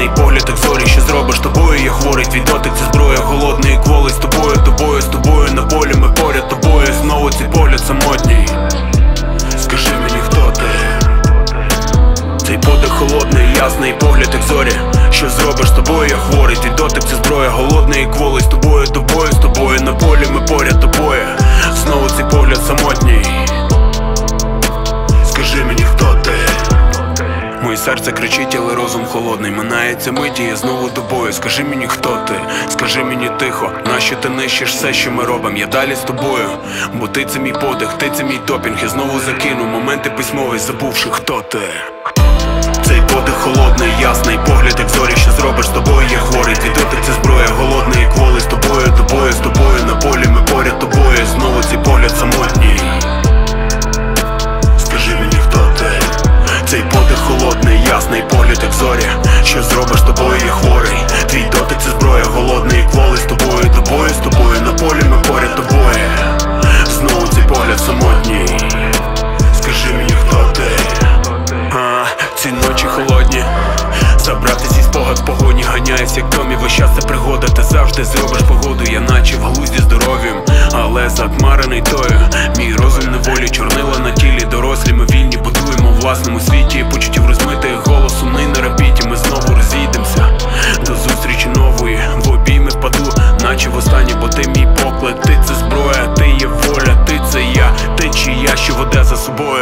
ясний погляд, як зорі, що зробиш тобою, я хворий, твій дотик це зброя, голодний і кволий, з тобою, тобою, з тобою на полі, ми поряд тобою, знову цей погляд самотній. Скажи мені, хто ти? Цей подих холодний, ясний погляд, як зорі, що зробиш тобою, я хворий, твій дотик це зброя, голодний і кволий, з тобою, тобою, з тобою на полі, ми поряд тобою, знову цей погляд самотній. Скажи мені, хто ти? Моє серце кричить, але розум холодний. Минається миті, я знову тобою. Скажи мені, хто ти? Скажи мені тихо, нащо ти нищиш все, що ми робимо? Я далі з тобою, бо ти це мій подих, ти це мій допінг. Я знову закину моменти письмові, забувши, хто ти. Цей подих холодний, ясний погляд, як зорі, що зробиш з тобою, я хворий, твій дотик це зброя, голодний і кволий, з тобою, тобою, з тобою на полі, ми поряд тобою, знову цей погляд самотній. Скажи мені, хто ти? Цей подих холодний, ясний погляд, як зорі, що зробиш з тобою, я хворий, твій дотик це зброя, голодний і кволий, з тобою, тобою, з тобою на полі, ми поряд тобою, знову цей погляд самотній. Скажи мені, хто ти? Ці ночі холодні, забрати зі спогад в погоні, ганяюсь як домі, весь час це пригода, ти завжди зробиш погоду, я наче в глузді здоров'ям, але затмарений тою, мій розум неволі, чорнила на тілі, дорослі, ми вільні, будуємо в власному світі, почуттів розмитих, голос сумний на репіті, ми знову розійдемося, до зустрічі нової, в обійми впаду, наче востаннє, бо ти мій поклик, ти це зброя, ти є воля, ти це я, течія, що веде за собою.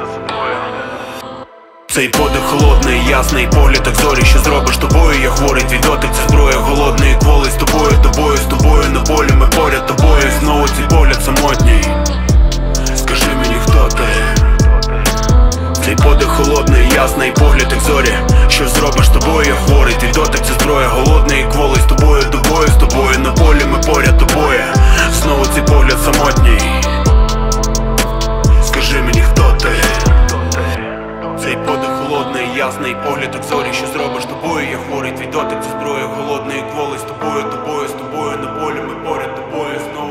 Цей подих холодний, ясний погляд, як зорі, що зробиш тобою, я хворий, твій дотик це зброя, голодний і кволий, з тобою, тобою, з тобою на полі, ми поряд тобою, знову цей погляд самотній. Скажи мені, хто ти? Цей подих холодний, ясний погляд, як зорі, що зробиш тобою, я хворий, твій дотик це зброя, голодний і кволий, з тобою, тобою, з тобою на полі, ми поряд тобою, знову цей погляд самотній. Скажи мені, хто ти? Цей подих холодний, ясний погляд, як зорі, що зробиш тобою, я хворий, твій дотик це зброя, голодний і кволий, з тобою, тобою, з тобою на полі, ми поряд тобою, знову